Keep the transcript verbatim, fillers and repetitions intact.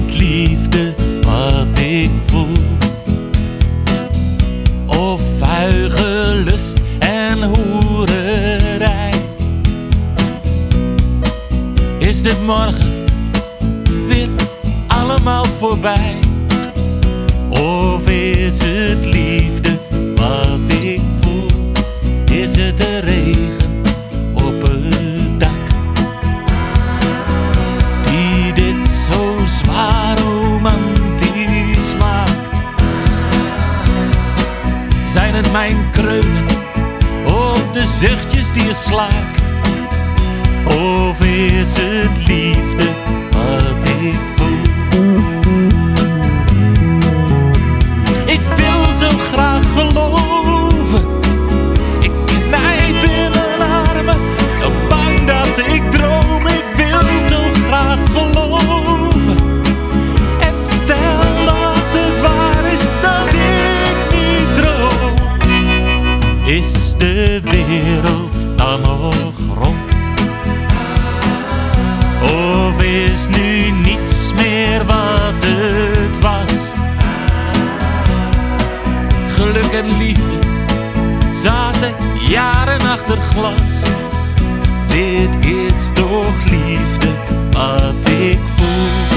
dit liefde wat ik voel? Of vuige lust en hoererij? Is dit morgen weer allemaal voorbij? Of is het liefde wat ik voel? Is het de regen op het dak die dit zo zwaar romantisch maakt? Zijn het mijn kreunen of de zuchtjes die je slaakt? Of is het liefde wat ik voel? Ik wil zo graag geloven, ik knijp in mijn armen, bang dat ik droom. Ik wil zo graag geloven, en stel dat het waar is dat ik niet droom. Is de wereld dan nog rond? Of is nu niets meer wat het was? Geluk en liefde zaten jaren achter glas. Dit is toch liefde wat ik voel?